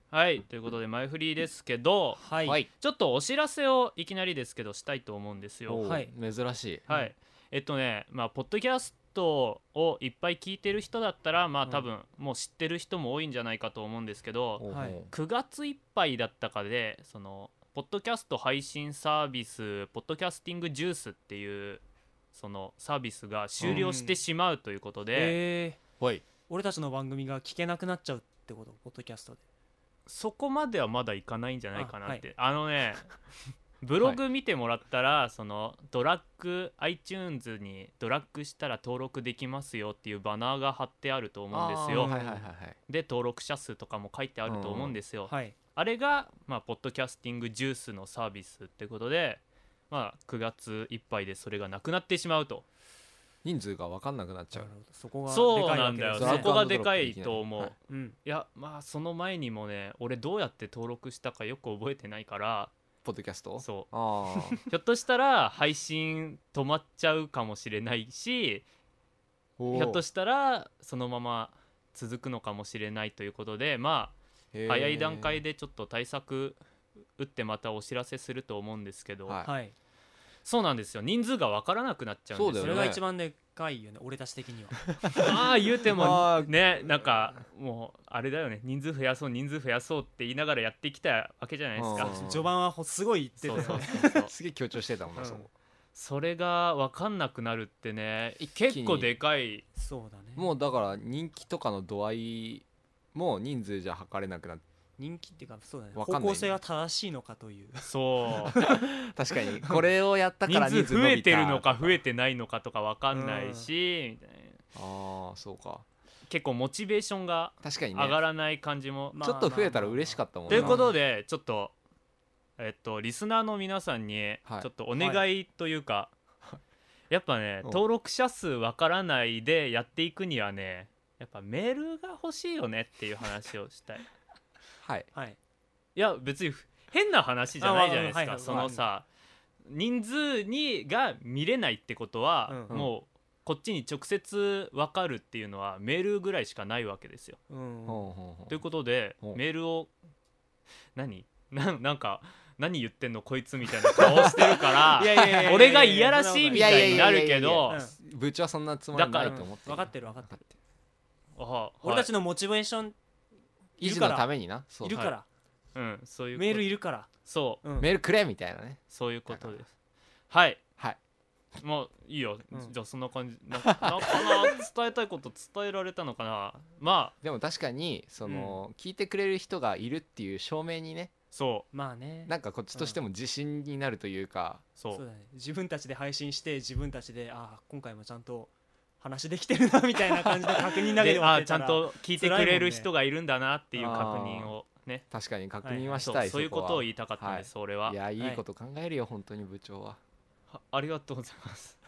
はい、ということで前振りですけど、 はい、 はいちょっとお知らせをいきなりですけどしたいと思うんですよ。 おーはい珍しい。 はい、まあポッドキャストをいっぱい聞いてる人だったらまあうん多分もう知ってる人も多いんじゃないかと思うんですけど、 おーはい 9月いっぱいだったかでそのポッドキャスト配信サービスポッドキャスティングジュースっていうそのサービスが終了してしまうということで、 はい俺たちの番組が聞けなくなっちゃうってこと、ポッドキャストで。 そこまではまだいかないんじゃないかなって。 あブログ見てもらったら、そのドラッグ iTunes にドラッグしたら登録できますよっていうバナーが貼ってあると思うんですよ。 あーはいはいはいはい。 で登録者数とかも書いてあると思うんですよ。 はいあれが、まあ、ポッドキャスティングジュースのサービスってことで、まあ、9月いっぱいでそれがなくなってしまうと。 人数が分かんなくなっちゃうなるほど、そこがそうでかいなんだよ、 わけですね。 そこがでかいと思う、 はいうんいやまあその前にもね俺どうやって登録したかよく覚えてないからポッドキャスト。 そうああひょっとしたら配信止まっちゃうかもしれないしひょっとしたらそのまま続くのかもしれないということで、まあ早い段階ででちょっと対策打ってまたお知らせすると思うんですけど、 はいはい、 そうなんですよ、人数が分からなくなっちゃうんですよ。 そそうだよねれが一番でかいよね、俺たち的には。 まあ言うてもまあね、なんかもうあれだよね、人数増やそう人数増やそうって言いながらやってきたわけじゃないですか。 うん序盤はすごい言ってたそうよね。 そうそうそうすげえ強調してたもんな、 うんそこ。 それが分かんなくなるってね一気に結構でかい。 そうだね。 もうだから人気とかの度合いも人数じゃ測れなくなって、 人気っていうか、そうだね。 わかんないね方向性が正しいのかという。 そう確かにこれをやったから人数増えてるのか増えててないのかとか分かんないし、みたいなああそうか結構モチベーションが確かにね上がらない感じも、 まあちょっと増えたら嬉しかったもんなということでちょっとリスナーの皆さんにはいちょっとお願いというか、やっぱねうん登録者数わからないでやっていくにはねやっぱメールが欲しいよねっていう話をしたい。 はいはい。 いや別に変な話じゃないじゃないですか、 あはいはいそのさ人数が見れないってことは、 うんもうこっちに直接分かるっていうのはメールぐらいしかないわけですよ。 うん。 ほうほうほうということでほうメールをなんか何言ってんのこいつみたいな顔してるからいやいやいやいや俺がいやらしいみたいになるけどいやいやいやいや部長はそんなつもりないと思ってる分かってる分かってる。 あ俺たちのモチベーション維持のためになそういるから、 うんそういうことメールいるから。 そううんメールくれみたいなねそういうことです。はいはいもういいよ、 うんじゃあそんな感じなかな伝えたいこと伝えられたのかな。まあでも確かにその聞いてくれる人がいるっていう証明にねそまあね。 なんかこっちとしても自信になるというかそうそうだね。自分たちで配信して自分たちで今回もちゃんと話できてるなみたいな感じで確認だけでで終わってたらちゃんと聞いてくれる人がいるんだなっていう確認をね、 確かに確認はしそうたいそういうことを言いたたかったんです、俺はいやいいこと考えるよ本当に部長はありがとうございます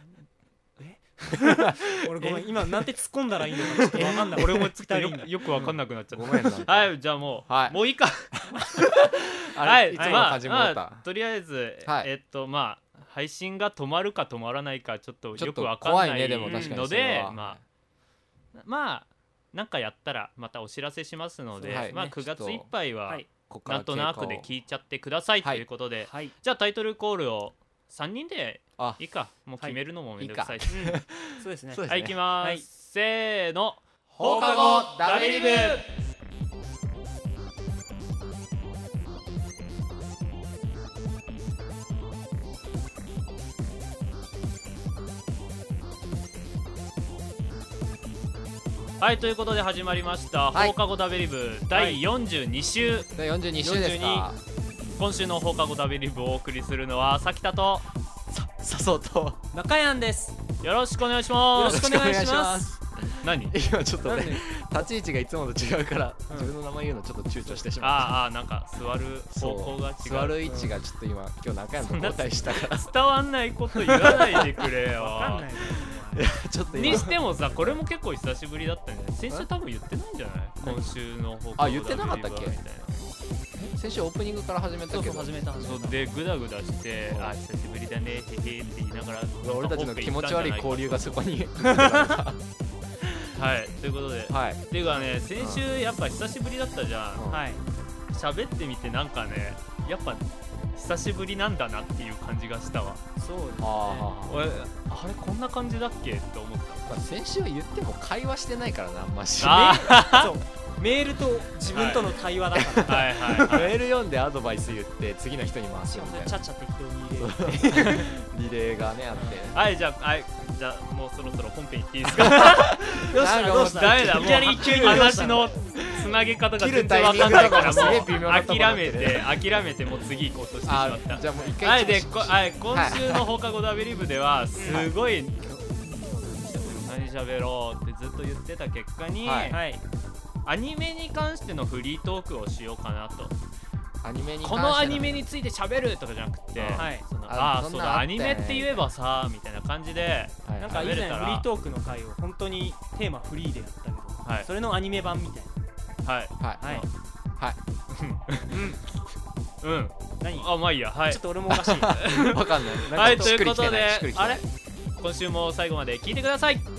俺ごめん今なんて突っ込んだらいいのかちょっと分かんない。 俺もちょっと二人よく分かんなくなっちゃっごた、 めんなんかはいじゃあもう、 はいもういいかあはいれいつものまあ感じ戻ったとりあえず、 はいまあ配信が止まるか止まらないかちょっとよくちょっと分かんない怖いねでも確かにのそれはでまあなんかやったらまたお知らせしますので、まあはいね 9月いっぱいははいこっからなんとなくで聞いちゃってくださいということで、 はい。 じゃあタイトルコールを3人であいいかもう決めるのもめんどくさいし、 そうですね。 そうですねはい行きます、 はいせーの放課後ダベリブはいということで始まりました、 はい放課後ダベリブ第42週、 第42週ですか今週の放課後ダベリブをお送りするのはさきたとさそうと中山です。 よろしくお願いしよます。 ろしくお願いします。 何今ちょっとねなんで立ち位置がいつもと違うからうん自分の名前言うのちょっと躊躇してしまっああなんか座るた方向が違う座る位置がちょっと今中山と交代したから伝わんないこと言わないでくれよ分かんないね。 ちょっと今にしてもさこれも結構久しぶりだったんじゃない？先週多分言ってないんじゃない？今週の放課後あ言ってなかったっけダベリブはみたいな先週オープニングから始めたそうけどそう始めた。 そうでグダグダしてうんあ久しぶりだねへへって言いながら俺たちの気持ち悪い交流がそこにはいということではいっていうかね先週やっぱ久しぶりだったじゃん。 うんはい。 喋ってみてなんかねやっぱ久しぶりなんだなっていう感じがしたわ。 そうですね。 俺あれこんな感じだっけって思った。 まあ先週は言っても会話してないからなあんましそうメールと自分との対話だから、 はいはいはいメール読んでアドバイス言って次の人に回すよみたいなちゃっちゃ適当に入れるリレーがねあってはいじゃあもうそろそろ本編いっていいですか。 どうしたどうしたダメだもういきなり急に話のつなげ方が全然わかんないから切るタイミングとかもすげえ微妙なもうとこなってる諦めてもう次行こうとしてしまった。 じゃあもう一回はいで今週の放課後ダベリブではすごい何喋ろうってずっと言ってた結果に、 はいはいアニメに関してのフリートークをしようかなと。 アニメに関してこのアニメについて喋るとかじゃなくて、 はいそんそうなんあったよねだアニメって言えばさみたいな感じで、 はいなんか以前フリートークの回を本当にテーマフリーでやったけど、 はいそれのアニメ版みたいはいはいはいはいうん何あまあいいやはいちょっと俺もおかしいわかんないなんかはいとしっくりいうことできてないしっくりきてないあれ今週も最後まで聞いてください。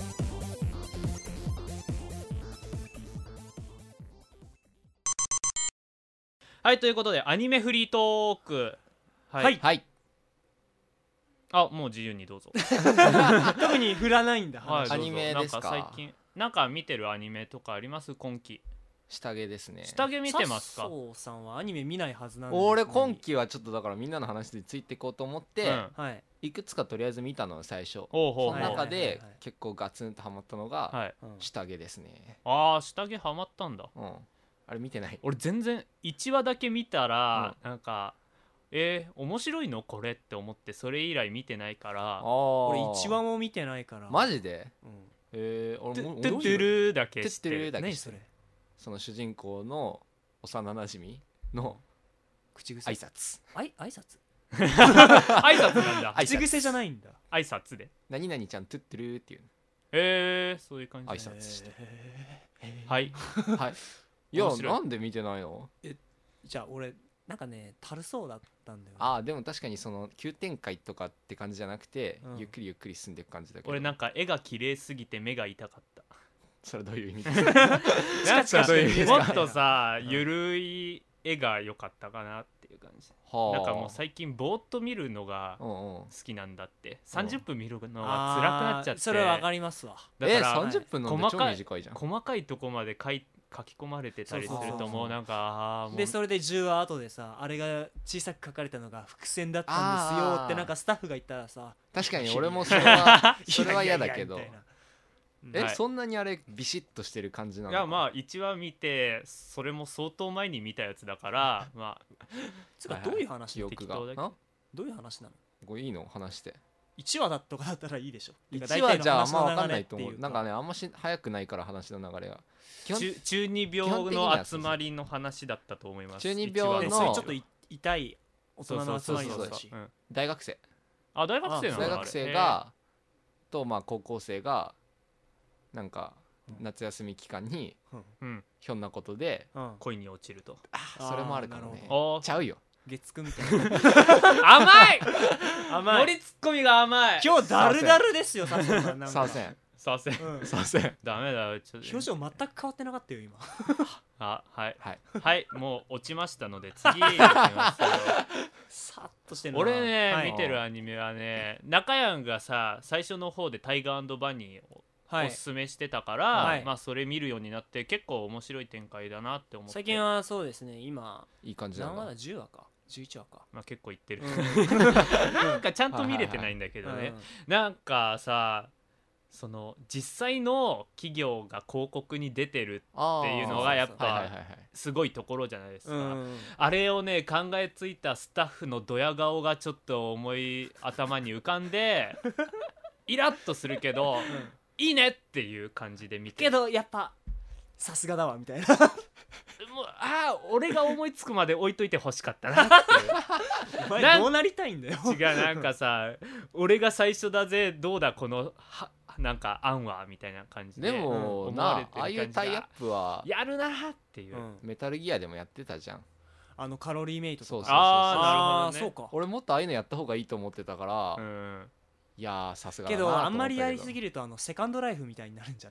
はいということでアニメフリートークはいはいあもう自由にどうぞ。 特に振らないんだ、 はい、 アニメですかなんか最近なんか見てるアニメとかあります今期。 下着ですね下着見てますか。 そうさんはアニメ見ないはずなんです俺今期はちょっとだからみんなの話でついていこうと思って、 うんはいいくつかとりあえず見たのよ最初ほうほうほうその中はいはいはいではい結構ガツンとハマったのがはいうん下着ですねあー下着ハマったんだ。 うんあれ見てない俺全然1話だけ見たら、なんか面白いのこれって思ってそれ以来見てないから俺俺 1話も見てないからマジでうん俺もトゥットゥルーだけトゥットゥルー知ってる。 何それだけ知ってるその主人公の幼馴染の口癖挨拶挨拶挨拶なんだ挨拶口癖じゃないんだ挨拶で何々ちゃんトゥットゥルーっていうそういう感じ挨拶してはいはいいや面白いなんで見てないのじゃあ俺なんかねたるそうだったんだよねああでも確かにその急展開とかって感じじゃなくて、 うんゆっくりゆっくり進んでいく感じだけど俺なんか絵が綺麗すぎて目が痛かった。 それどういう意味ですかなんかどういう意味ですかもっとさゆるい絵が良かったかなっていう感じ。 はあなんかもう最近ぼーっと見るのがうんうん好きなんだって30分見るのが辛くなっちゃってそれはわかりますわだから 30分なんて超短いじゃん細かいとこまで書き込まれてたりするそうそうそうそうともうなんかもうでそれで10話後でさあれが小さく書かれたのが伏線だったんですよってなんかスタッフが言ったらさ確かに俺もそれは嫌だけどいやいやいやみたいなはいそんなにあれビシッとしてる感じなのいやまあ1話見てそれも相当前に見たやつだからまあつうかどういう話記憶が適当だけあどういう話なのこれいいの話して 1話とかだったらいいでしょ 1話じゃああんま分かんないとて思うなんかねあんま早くないから話の流れが基本中二病の集まりの話だったと思います。 中二病の一話それちょっと痛い大人の集まりそうそうだしうん大学生あ大学生なの大学生がとまあ高校生がなんか夏休み期間にうんひょんなことでうん恋に落ちるとそれもあるからなるねほどちゃうよ月9みたいな甘い甘い森ツッコミが甘い今日ダルダルですよ佐藤さんなんかさあせんさせんうんさあせんダメだちょっと表情全く変わってなかったよ今はいはいはいもう落ちましたので次いきますよさっとしてるな俺ね、 はい見てるアニメはね中山がさ最初の方でタイガーバニーをはいおすすめしてたから、 はいまあそれ見るようになって結構面白い展開だなって思って最近はそうですね今いい感じなんだ何話だ10話か11話かまあ結構いってる、 うなんかちゃんと見れてないんだけどね、なんかさその実際の企業が広告に出てるあーっていうのがやっはいぱはいはいはいすごいところじゃないですか、 うんあれをね考えついたスタッフのドヤ顔がちょっと頭に浮かんでイラッとするけど、いいねっていう感じで見てけどやっぱさすがだわみたいなもう俺が思いつくまで置いといてほしかったなってお前どうなりたいんだよいう違うなんかさ俺が最初だぜどうだこのなんか案はみたいな感じででも思われてるなああいうタイアップはやるなっていう、 うんメタルギアでもやってたじゃんカロリーメイトとかそうそうあーなるほどねそうか俺もっとああいうのやった方がいいと思ってたから、 うんいやーさすがだけなと思ったどあんまりやりすぎるとセカンドライフみたいになるんじゃない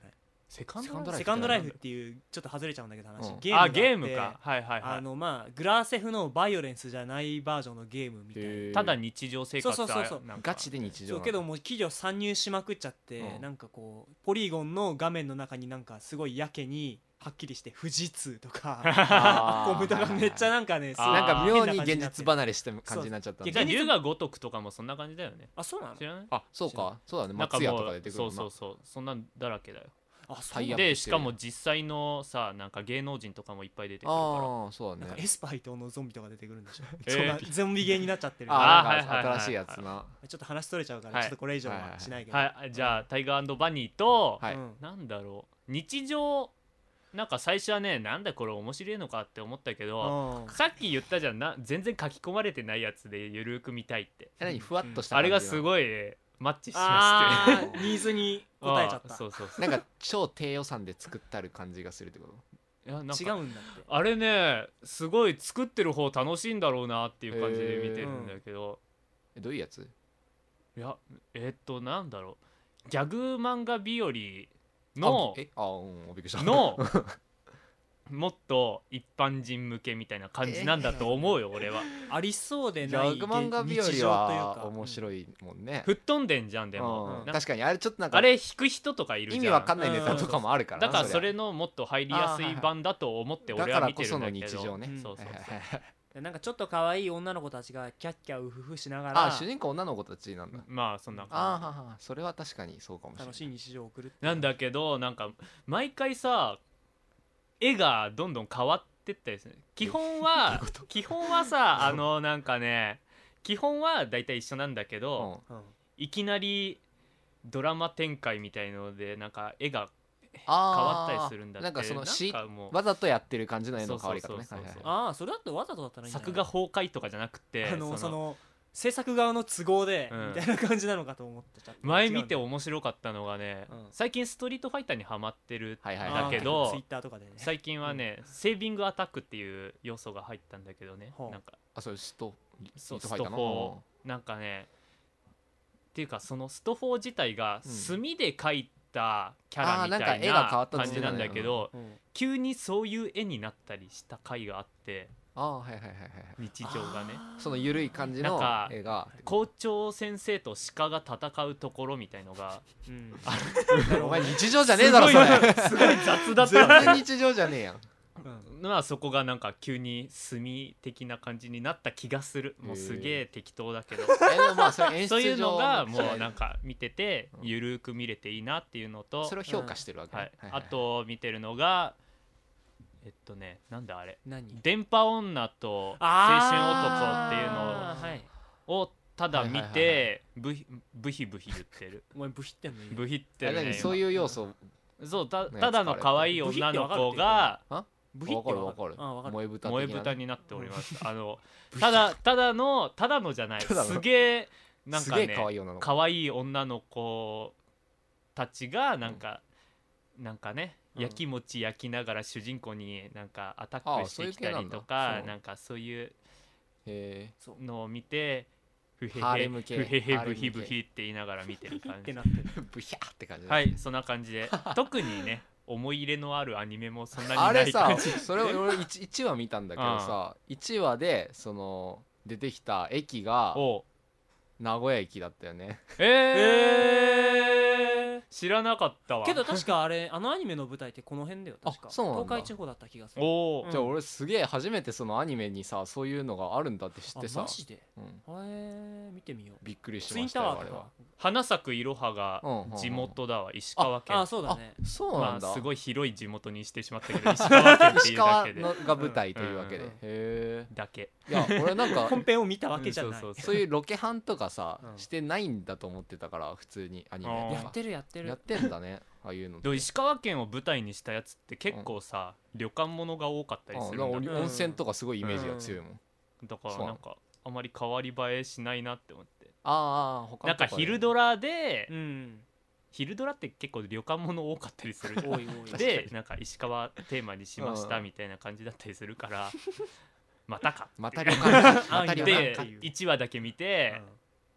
セカンドセカンドライフセカンドライフっていうちょっと外れちゃうんだけど話、 うんあゲームがあってゲームかはいはいはいまあグラセフのバイオレンスじゃないバージョンのゲームみたいな。 へーただ日常生活そうそうそうそうなんかガチで日常そうなんだけどもう企業参入しまくっちゃって、 うんなんかこうポリゴンの画面の中になんかすごいやけにはっきりして富士通とかあーコンピューターがめっちゃなんかねすごいあーなんか妙に変な感じ現になって実離れした感じになっちゃったんだじゃあ龍が如くとかもそんな感じだよねあそうなの知らないあそうかそうだねなんか松屋ともうか出てくるもんなそうそうそうそんなんだらけだよあそうタイなのでアップしるしてかも実際のさなんか芸能人とかもいっぱい出てくるからああそうだねなんかエスパイ島のゾンビとか出てくるんでしょ、 えーそんなゾンビゲーになっちゃってるああはいはいはいなんか新しいやつなちょっと話取れちゃうから、 はいちょっとこれ以上はしないけど、 はいじゃあタイガーバニーとはいうんなんだろう日常なんか最初はねなんだこれ面白いのかって思ったけどうんさっき言ったじゃん全然書き込まれてないやつでゆるく見たいって何ふわっとしたあれがすいごいマッチしまあしてーニーズに応えちゃったそうそうそうなんか超低予算で作ってある感じがするってこといやなんか違うんだってあれねすごい作ってる方楽しいんだろうなっていう感じで見てるんだけど、 どういうやついやなんだろうギャグ漫画日和のびっくりしたのもっと一般人向けみたいな感じなんだと思うよ俺はありそうでギないャグ漫画日日常という和はか面白いもんね吹っ飛んでんじゃんでも、 うんなんか確かにあれちょっとなんかあれ弾く人とかいるじゃん意味わかんないネタとかもあるからなだからそりゃれのもっと入りやすい版だと思って俺は見てるんだけどだからこその日常ねそうそうそうでなんかちょっと可愛い女の子たちがキャッキャウフフしながらあ主人公女の子たちなんだまあそんなあーははそれは確かにそうかもしれない楽しい日常を送るっていうなんだけどなんか毎回さ絵がどんどん変わってったりする基本はさなんかね基本はだいたい一緒なんだけど、 うんいきなりドラマ展開みたいのでなんか絵が変変わったりするんだってなんかそのもうわざとやってる感じの絵の変わり方ねそうそうそうそうああそれだってわざとだったらいいんじゃない作画崩壊とかじゃなくてその制作側の都合で、 うんみたいな感じなのかと思ってちゃった前見て違うんだ面白かったのがね、 うん最近ストリートファイターにハマってるはいはいだけどツイッターとかでね最近はね、セービングアタックっていう要素が入ったんだけどね、 ほうなんかあそうストそうストファイタースト4なんかねっていうかそのスト4自体がうん墨で描いたキャラみたいあーなんか絵が変わなったって言ってたね感じなんだけど、 うん急にそういう絵になったりした回があってはいはいはいはい日常がねその緩い感じのなんか絵が校長先生と鹿が戦うところみたいのがうんお前日常じゃねえだろそれすごい雑だった全然日常じゃねえやんうんまあそこがなんか急に墨的な感じになった気がするもうすげえ適当だけどでもまあそれ演出上そういうのがもそうなんか見ててうんゆるく見れていいなっていうのとそれを評価してるわけねはい、あと見てるのがなんだあれ何電波女と青春男っていうのあーはいをただ見てブヒブヒ言ってるお前ブヒってんの今ブヒってるねえ何そういう要素そうたねただの可愛い女の子がブヒっわてわかるかるわかるあわかる萌え豚的な萌え豚になっておりますただのじゃないただのすげえなんすげえかね可愛い女の子可愛い女の子たちがなんかねうん焼き餅焼きながら主人公になんかアタックしてきたりとあそういう系なんだそうかなんかそういうへのを見てふへハーレへム系ふへへハーレム系ブヒブヒって言いながら見てる感っじてなってるえブヒャーって感じだはいそんな感じで特にね思い入れのあるアニメもそんなにあれさない感じそれ俺 1話見たんだけどさ1話でその出てきた駅がお名古屋駅だったよね知らなかったわけど確かあれあのアニメの舞台ってこの辺だよ確かあそうなんだ東海地方だった気がするおおうんじゃあ俺すげえ初めてそのアニメにさそういうのがあるんだって知ってさあマジでうん見てみようびっくりしツインましたタワーとかよあれは花咲くいろはが地元だわ石川県あそうだねまそうなんだあすごい広い地元にしてしまったけど石川県っていうだ石川けでのが舞台というわけでうんへえだけいや俺なんか本編を見たわけじゃないそうそうそういうロケハンとかさうんしてないんだと思ってたから普通にアニメあーとかやってるやってるやってんだねああいうのってでも石川県を舞台にしたやつって結構さ旅館ものが多かったりするんだだからうん温泉とかすごいイメージが強いもんだからそうなんかあまり変わり映えしないなって思ってああ他なんか昼ドラでうん昼ドラって結構旅館もの多かったりする多い多いでなんか石川テーマにしましたうんみたいな感じだったりするからまたかまた旅館また旅館でっていう 1話だけ見て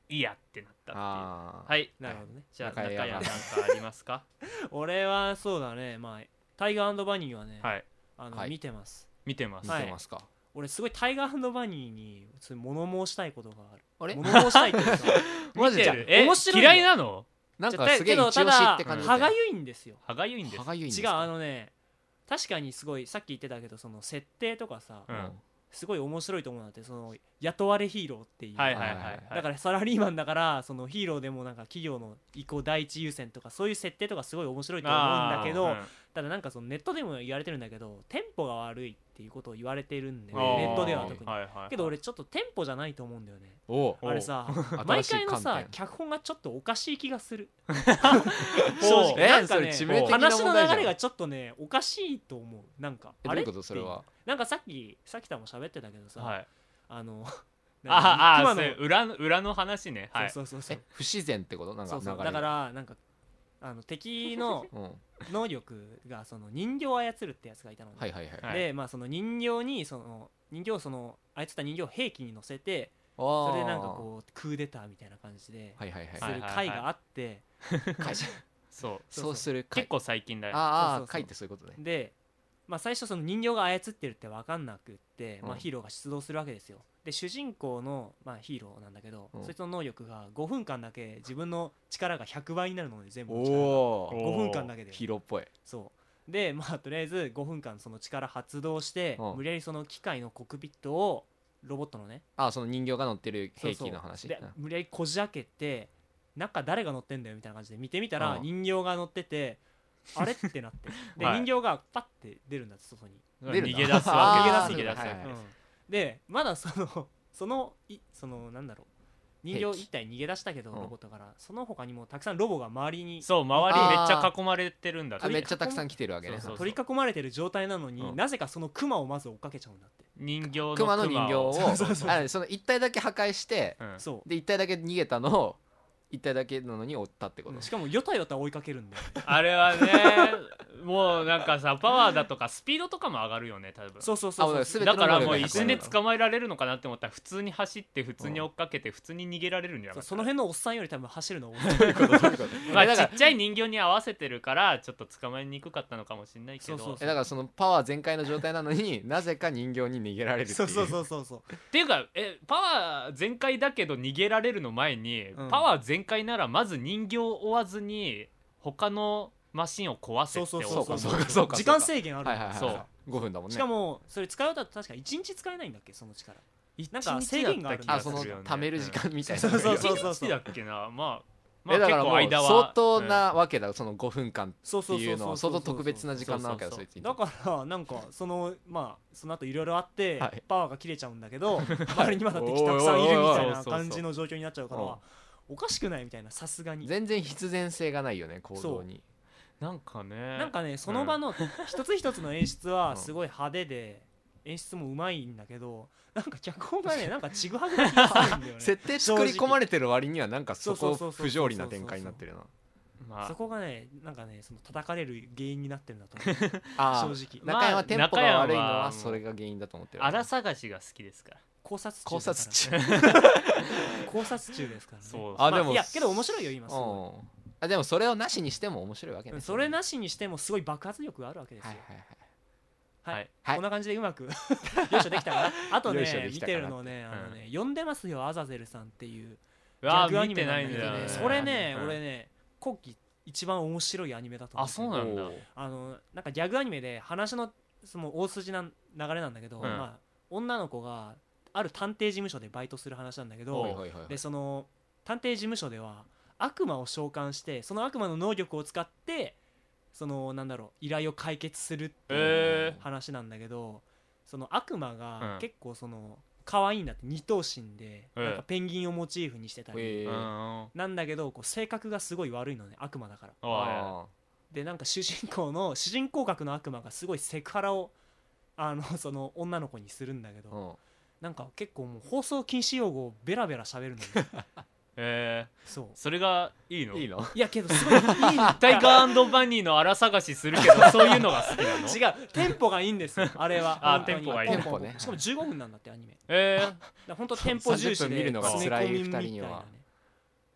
いやってなったっていう。 あはい、 なるほどね。 じゃあ中谷が中谷なんかありますか？ 俺はそうだね、まあタイガー&バニーはね、 はい、 はい見てます。 見てます。 見てますか、 俺すごいタイガー&バニーに物申したいことがある。 あれ物申したいっていうかマジじゃん見てる。 面白いよ嫌いなの？ なんかすげえけど一押しって感じだったよ歯がゆいんですよ。 歯がゆいんです。 歯がゆいんです違う、 か確かにすごいさっき言ってたけど、その設定とかさ、 うんすごい面白いと思うんだって。その雇われヒーローっていう、 はいはいはいはい。 だからサラリーマンだからそのヒーローでもなんか企業の意向第一優先とかそういう設定とかすごい面白いと思うんだけど、 あー、 ただなんかそのネットでも言われてるんだけど、テンポが悪いっていうことを言われてるんだよね、 うん、 ネットでは特に。 はいはいはい、 けど俺ちょっとテンポじゃないと思うんだよね。 おうおあれさ新毎しい観回のさ点脚本がちょっとおかしい気がするお正直なんかそれね致命的な問題じゃん話の流れがちょっとねおかしいと思う。なんかどういうことそれはなんかさっきとも喋ってたけどさ、 はい、 あの熊ああそう裏の話ね。はい。 そうそうそう不自然ってことなんかそうそう流れだからなんか敵のうん能力がその人形を操るってやつがいたので、 はいはいはいはいでまあその人形にその操った人形を兵器に乗せて、 そそれでなんかこうクーデターみたいな感じではいはいはいする回があって、 会そうそうする会結構最近だよ。 そうそうそうああ会ってそういうことねで、まあ、最初その人形が操ってるって分かんなくって、 うんまあ、ヒーローが出動するわけですよ。で主人公の、まあ、ヒーローなんだけど、 うんそいつの能力が5分間だけ自分の力が100倍になるので、全部の力がおお 5分間だけでヒーローっぽいそうで、まあとりあえず5分間その力発動して、 うん無理やりその機械のコックピットをロボットのねあその人形が乗ってる兵器の話で無理やりこじ開けて、中誰が乗ってんだよみたいな感じで見てみたら、 うん人形が乗っててあれってなってで、 はい人形がパッて出るんだって外に、 出るんだ逃げ出すわけあー逃げ出すわけはいはいうんでまだそのなんだろう、人形一体逃げ出したけど、 うんロボットからその他にもたくさんロボが周りにそう周りめっちゃ囲まれてるんだって。 あめっちゃたくさん来てるわけねそう取り囲まれてる状態なのに、 うんなぜかそのクマをまず追っかけちゃうんだって、 人形の熊の人形をそうそうそうあその一体だけ破壊してうんそうで一体だけ逃げたのを一体だけなのに追ったってことしかもよたよた追いかけるんだよねあれはねもうなんかさパワーだとかスピードとかも上がるよね多分。 そうそうそうあそう全てのだからもう能力が一瞬で捕まえられるのかなって思ったら普通に走って普通に追っかけて普通に逃げられるんじゃないかその辺のおっさんより多分走るの多いまあだからちっちゃい人形に合わせてるからちょっと捕まえにくかったのかもしれないけどそうそうだからそのパワー全開の状態なのになぜか人形に逃げられるっていうそうそうそうそうっていうかパワー全開だけど逃げられるの前に、 うんパワー全開ならまず人形を追わずに他のマシンを壊せってそう思そうそうそうか時間制限あるはいはいはいそう 5分だもんねしかもそれ使うと確か1日使えないんだっけ、その力。なんか一日制限があるんだあその貯める時間みたいなそうそう一そう日だっけなまあだからもう結構間は相当なわけだその5分間ってそうそういうのは相当特別な時間なわけだそうそうそいつにだからなんかその後いろいろあって、 はいパワーが切れちゃうんだけど周りにまだ敵たくさんいるみたいな感じの状況になっちゃうからおいおいおいおかしくないみたいな、さすがに全然必然性がないよね行動になんかねなんかねその場の一つ一つの演出はすごい派手で演出もうまいんだけど、なんか脚本がねなんかちぐはぐな気があるんだよね設定作り込まれてる割にはなんかそこそうそうそうそう不条理な展開になってるなまあそこがねなんかねその叩かれる原因になってるんだと思うあー正直中山テンポが悪いの中山ははそれが原因だと思ってる荒探しが好きですから考察考中察だから中考察中ですからねそうあでもいやけど面白いよ今すごうんあでもそれをなしにしても面白いわけねいそれなしにしてもすごい爆発力があるわけですよはいはいはいはいはいこんな感じでうまくよいしょできたかなあとよいしょね見できたかなてるのね呼んでますよアザゼルさんっていううわ逆アニ見てメなんだけどないんだよねそれねうん俺ね今季一番面白いアニメだと思あそうなんだおーなんかギャグアニメで話のその大筋な流れなんだけど、 うんまあ、女の子がある探偵事務所でバイトする話なんだけど、 はいはいはいでその探偵事務所では悪魔を召喚してその悪魔の能力を使ってそのなんだろう依頼を解決するっていう話なんだけど、その悪魔うんが結構その可愛いんだって二頭身で、なんかペンギンをモチーフにしてたり、 うんなんだけどこう性格がすごい悪いのね悪魔だから。 おいあでなんか主人公格の悪魔がすごいセクハラをその女の子にするんだけど、 ーうんなんか結構もう放送禁止用語をベラベラ喋るのねそうそれがいいのいいのいやけどすごいいいタイガーバニーの荒探しするけどそういうのが好きなの違うテンポがいいんですよあれはあ本当にテンポがいいテンポねしかも15分なんだってアニメだから本当テンポ重視 30分見でるのが詰め込みみたいなね辛い二人には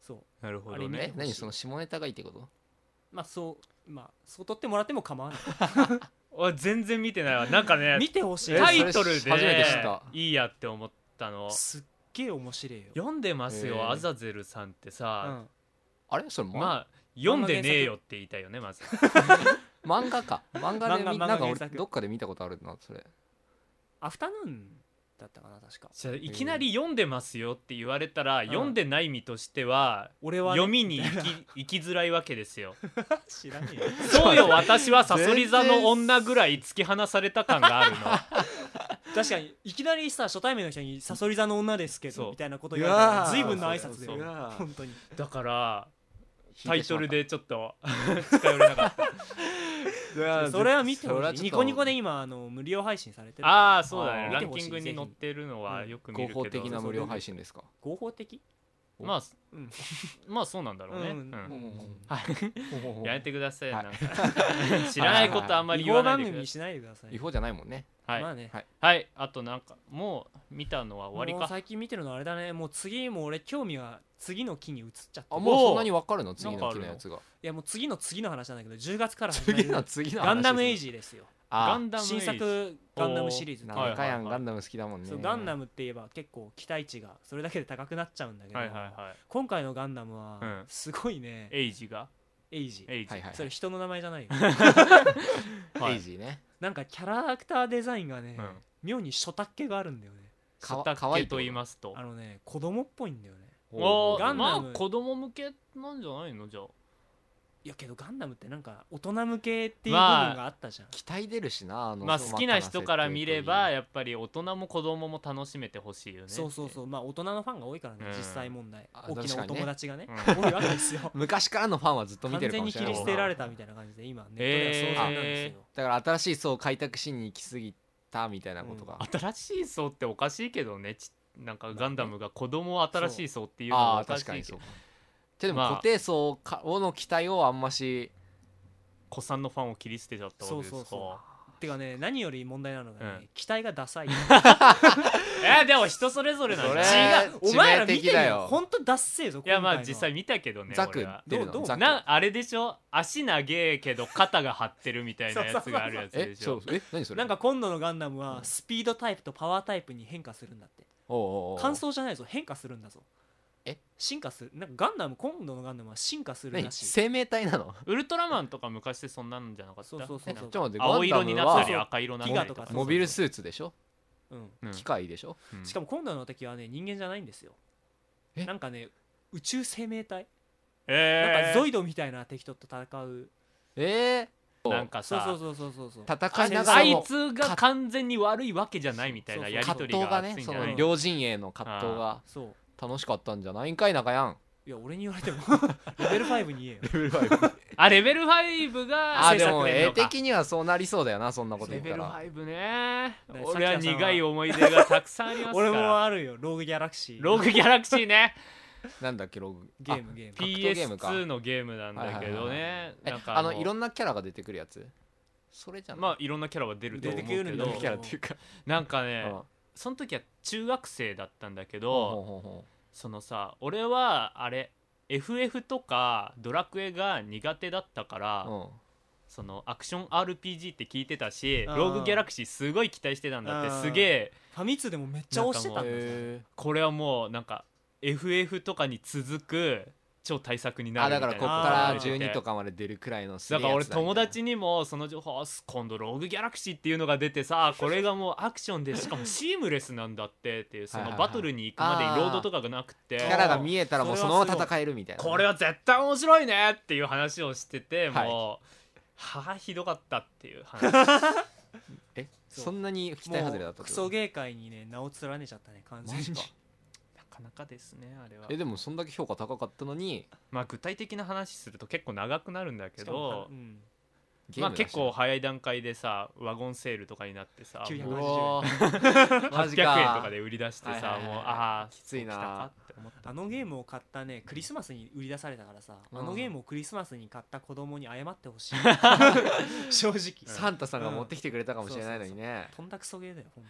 そうなるほどあれ見てね。 何その下ネタがいいってこと？ そう取ってもらっても構わない俺全然見てないわ。なんかね見てほしいタイトルそれ初めて知っでたいいやって思ったの。 すっげえ面白いよ読んでますよ、アザゼルさんってさ、 あれそれまあ読んでねえよって言いたいよねまず。 漫画か漫画で漫画なんか俺原作どっかで見たことあるなそれ。 アフタヌーンだったかな確かじゃあいきなり読んでますよって言われたら、読んでない身としては俺はね読みに行きづらいわけですよ。 知らねえよそうよ、私はサソリ座の女ぐらい突き放された感があるの。 確かにいきなりさ初対面の人に「サソリ座の女ですけど」 そうみたいなこと言われたらうわー随分な挨拶そうそうでそう本当にだからタイトルでちょっと近寄れなかった。 それは見てほしい。 それはちょっとニコニコで今無料配信されてる。 ああそうだね、 あーランキングに載ってるのはよく見るけど、 合法的な無料配信ですか？ 合法的？ まあ、 うんまあそうなんだろうね、 うんうんはいやめてください、 はいなんか知らないことあんまり言わないでください。 違法番組にしないでください。 違法じゃないもんね。 はい、 まあね。 はいあとなんかもう見たのは終わりか。 もう最近見てるのあれだね。もう次もう俺興味が次の期に移っちゃってる。 あもうそんなに分かるの次の木のやつが。 いやもう次の話なんだけど10月から始まる次のガンダムエイジ。 ジですよ。 ガンダムエイジ新作ガンダムシリーズっていうなんかやんはいはいはいガンダム好きだもんね。 そうガンダムって言えば結構期待値がそれだけで高くなっちゃうんだけど、 はいはいはい今回のガンダムはうんすごいね、 エイジがエイジ、 エイジ、 はいはいそれ人の名前じゃないよはいエイジーね。 なんかキャラクターデザインがね、 うん妙に初タッケがあるんだよね。 初タッケと言いますと、 あのね子供っぽいんだよね。 おガンダムまあ子供向けなんじゃないのじゃあ。 いやけどガンダムってなんか大人向けっていう部分があったじゃん、 期待出るしなまあ好きな人から見ればややっぱり大人も子供も楽しめてほしいよね。 そうそうそう、まあ大人のファンが多いからね、 うん実際問題あ大きなお友達がねうん多いわけですよ昔からのファンはずっと見完てるか全に切りもしれない捨てられたみたいな感じで今ネットでは騒然なんですよ、 だから新しい層を開拓しに行き過ぎたみたいなことが、 新しい層っておかしいけどね、なんかガンダムが子供を新しい層っていうのああはおかしいけど確かにそうか。でもまあ固定層の期待をあんまし子さんのファンを切り捨てちゃったわけですか。 そうそうそてかね何より問題なのがね、 うん期待がダサいでも人それぞれなんそれだ。 違うお前ら見てみ致命的だよよほんとダッセーぞいやまあ今回の実際見たけどね。 ザク俺は出るどうのザクあれでしょ、足長えけど肩が張ってるみたいなやつがあるやつでしょ。 何それなんか今度のガンダムはスピードタイプとパワータイプに変化するんだって。 おうおうおう感想じゃないぞ、変化するんだぞ。 え進化する、なんかガンダム今度のガンダムは進化する何らしい。 生命体なの？ ウルトラマンとか昔ってそんなんじゃなかった。 そうそうそうそうちょっと待って青色になったりガンダムは赤色になったりとかそうモビルスーツでしょ？ うん。 うん機械でしょ？ うんしかも今度の敵はね人間じゃないんですよ。 えなんかね宇宙生命体、 なんなんかゾイドみたいな敵と戦う。 なんかさそうそうそうそうそう。 戦いながあいらもつが完全に悪いわけじゃないみたいなやり葛取りが藤がねそ熱いんじゃないの両陣営の葛藤がそう。 楽しかったんじゃないんかい中やん。 いや俺に言われてもレベル5に言えよ。 レベル5が制あでも絵作年度か。 的にはそうなりそうだよなそんなことレベル言ったら。 5ね。 ね俺は苦い思い出がたくさんありますから。 俺もあるよ、ローグギャラクシー。 ローグギャラクシーね。 なんだっけログゲームゲーム。 格闘ゲームか PS2 のゲームなんだけどね。なんかいろんなキャラが出てくるやつそれじゃない？ まあいろんなキャラは出ると思うけ出てくるんだどけどキャラっていうかなんかねうんその時は中学生だったんだけほうど、 ほうほうほそのさ俺はあれ FF とかドラクエが苦手だったから、 ううんそのアクション RPG って聞いてたしあーローグギャラクシーすごい期待してたんだって。 あーすげえファミ通でもめっちゃ押してたんだぜ。 へこれはもうなんか FF とかに続く超大作になるみたいなだからこっからあー 12とかまで出るくらいのすげだから俺えやつだみたいな友達にもその情報今度ローグギャラクシーっていうのが出てさこれがもうアクションでしかもシームレスなんだってっていうそのバトルに行くまでにロードとかがなくてキャラが見えたらもうそのまま戦えるみたいな。 これは絶対面白いねっていう話をしててはいもうひどかったっていう話そうそんなに期待外れだったってこと？ クソ芸界にね名を連ねちゃったね完全に。 マジか。 なかなかですねあれは。 でもそんだけ評価高かったのにまあ具体的な話すると結構長くなるんだけしかもどうんまあゲームだし結構早い段階でさワゴンセールとかになってさ 980 もううわーマジ 800 か円とかで売り出してさはいはいはいもうああきついな来たかって思った。 あのゲームを買ったねクリスマスに売り出されたからさ、 うんあのゲームをクリスマスに買った子供に謝ってほしい正直サンタさんが持ってきてくれたかもしれないのにね。 とんだクソゲーだよほんと。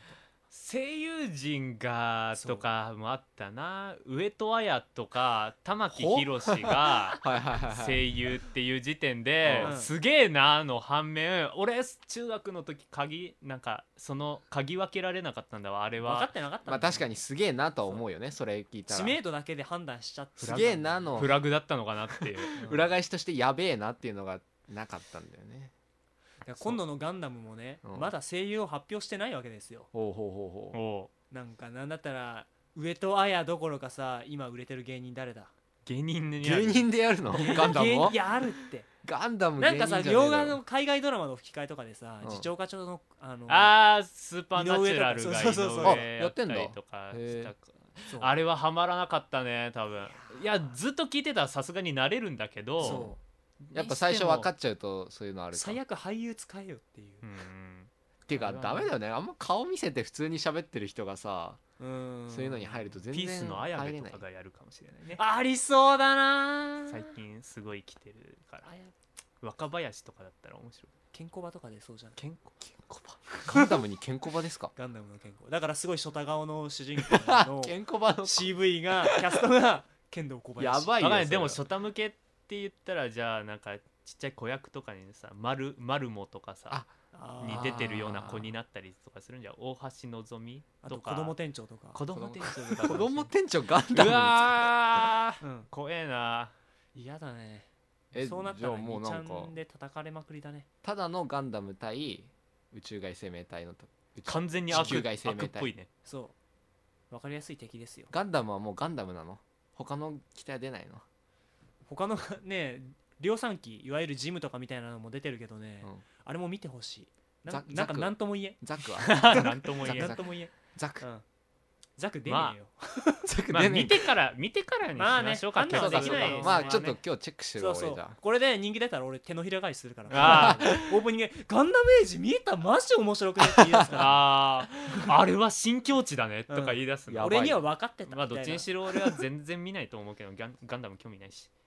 声優陣がとかもあったな。上戸彩とか玉木宏がはいはいはいはい声優っていう時点でうんすげえなの反面、俺中学の時なんかその鍵分けられなかったんだわあれは。 分かってなかったんだまあ確かにすげえなとは思うよね、それ聞いたら知名度だけで判断しちゃってすげえなのフラグだったのかなっていう裏返しとしてやべえなっていうのがなかったんだよね。 いや今度のガンダムもね、 うんまだ声優を発表してないわけですよ。 ほうほうほうほう。 おうなんかなんだったら上戸彩どころかさ、今売れてる芸人誰だ？ 芸人になる芸人でやるのガンダムをいやあるって。 ガンダムなんかさ、 芸人じゃねえだろ洋画の海外ドラマの吹き替えとかでさ、 うん次長課長のスーパーナチュラルが井そうそうそう上やってんだやったりとかしたかそうあれはハマらなかったね多分。いやずっと聞いてたらさすがになれるんだけど、 そやっぱ最初分かっちゃうとそういうのあうるか最悪俳優使えよっていう。 っていうかダメだよね、あんま顔見せて普通に喋ってる人がさ、 うんそういうのに入ると全然ピースの綾入れない部とかがやるかもしれないね。 ありそうだな。 最近すごい来てるから。 あや若林とかだったら面白い。 ケンコバとかでそうじゃん。 健康ケンコバガンダムにケンコバですかガンダムのケンコだからすごいショタ顔の主人公のケンコバの CV がキャストが剣道小林。 やばいよそれはでも初太向けって言ったらじゃあなんかちっちゃい子役とかにさマルモとかさあーに出てるような子になったりとかするんじゃん。大橋のぞみあととか子供店長とか。 子供店長とか子供店長ガンダムうわーうん怖えな。 嫌だね。 えそうなったらじゃあもう 2ちゃなんかんで叩かれまくりだね。 ただのガンダム対宇宙外生命体の完全に悪地球外生命体っぽいね。 そうわかりやすい敵ですよ。 ガンダムはもうガンダムなの？他の機体は出ないの？ 他のね量産機いわゆるジムとかみたいなのも出てるけどね、 うんあれも見てほしい。 ザなんかクなんとも言えザクはなんとも言えザない。 なんとも言えザクうんザク出ねえよ、 ザクまあ出ねえ見てからにしましょうか。 まあね判断はできないですまあねちょっと今日チェックしてるそうそうわ俺じゃこれで人気出たら俺手のひら返しするからあオープニングでガンダムエイジ見えたマジ面白くねって言い出すからあれは新境地だねとか言い出すの。 やばい俺には分かってたみたいな。 まあどっちにしろ俺は全然見ないと思うけどガンダム興味ないし。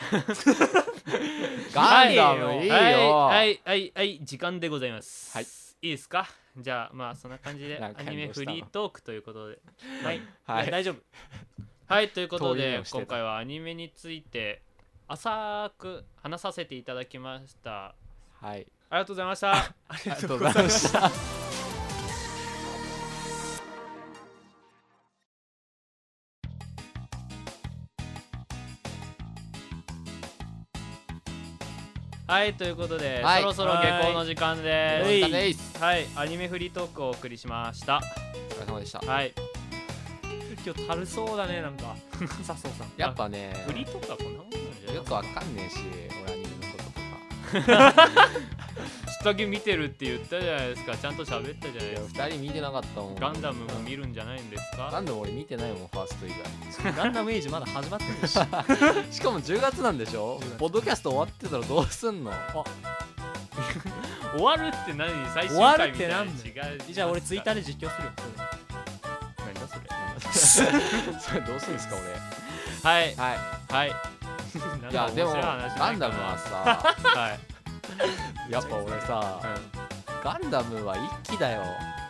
ガンダムいいよはい時間でございます。 はいいいですか。じゃあまあそんな感じでア何回もニメフリートークということではい、 はいいや大丈夫。 はいということ通りでをしてた今回はアニメについて浅く話させていただきました。 はいありがとうございました。 ありありががとうとうございまございまし。 したたはいということで、 はいそろそろ下校の時間ではいお疲れですはいアニメフリートークをお送りしました。 お疲れ様でしたはい今日たるそうだねなんか笹生さん。 やっぱねフリートークはこんなもんなんじゃないよくわかんねえし俺アニメのこととか下着見てるって言ったじゃないですか。ちゃんと喋ったじゃないいやですか。 2人見てなかったもんガンダムも見るんじゃないんですか。 ガンダム俺見てないもんファースト以ガンダムエイジまだ始まってるし。 外しかも10月なんでしょ 10月ポッドキャスト終わってたらどうすんの終わるって何最終終わる回みたいなってなん違う。 じゃあ俺ツイッターで実況するよ。 何だそれ。 それどうするんですかはい俺はいはい。 いやでもなんか面白い話ないかなガンダムはさはい。 やっぱ俺さガンダムは1期だよ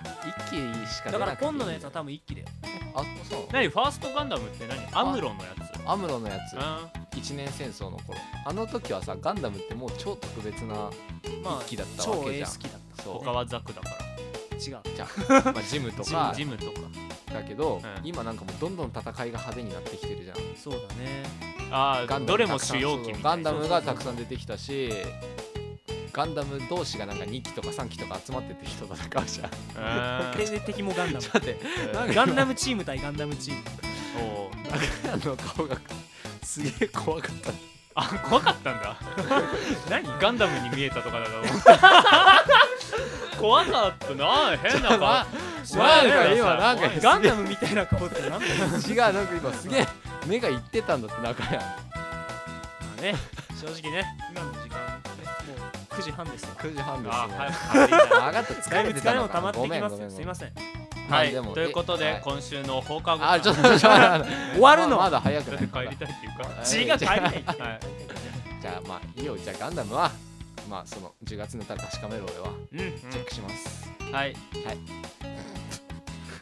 1期しか出だからなくていい今度のやつは多分一気だよ。 あそう何ファーストガンダムって何？アムロのやつ。 アムロのやつうん一年戦争の頃あの時はさガンダムってもう超特別なまあ一期だったわ超けじゃんエース機だった。 そう他はザクだから。 違う。 じゃあ、まあ、ジムとかジムとか。 だけど、 うん今なんかもうどんどん戦いが派手になってきてるじゃんそうだね。 ああガンダムどれも主要機みたいな。 ガンダムがたくさん出てきたしガンダム同士がなんか2期とか3期とか集まってて人戦うじゃんで敵もガンダム。 ちょっと待ってなんかガンダムチーム対ガンダムチーム。 おあの顔がすげえ怖かったあ怖かったんだ。 何？ ガンダムに見えたとかだと思った怖かったな変な顔。 なんか今なんかガンダムみたいな顔ってなんだよ。 違うなんか今すげえ目がいってたんだって中やまあね、正直ね、今の時間ね、もう9時半ですよ。 9時半ですねあ早く帰りたい分かっただ疲れいぶ疲れも溜てたのかまってきますよ。 ごめんごめんすいません。 はいでもということで、 はい今週の放課後あちょっと待って終わるのまだ早くないだって帰りたいっていうかはい血が帰りない。 はいじゃあまあいいよじゃあガンダムはまあその10月になったら確かめろ俺はうん。 チェックしますはいはい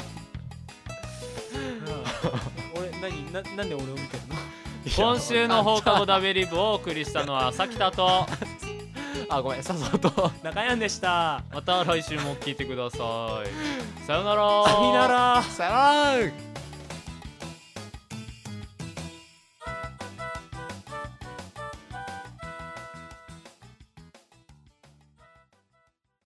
なんで俺を見てるの？ 今週の放課後ダベリブをお送りしたのはさきたとあ、ごめん、笹と中山でした。 また来週も聞いてください。さよなら。 さよなら。 さよなら。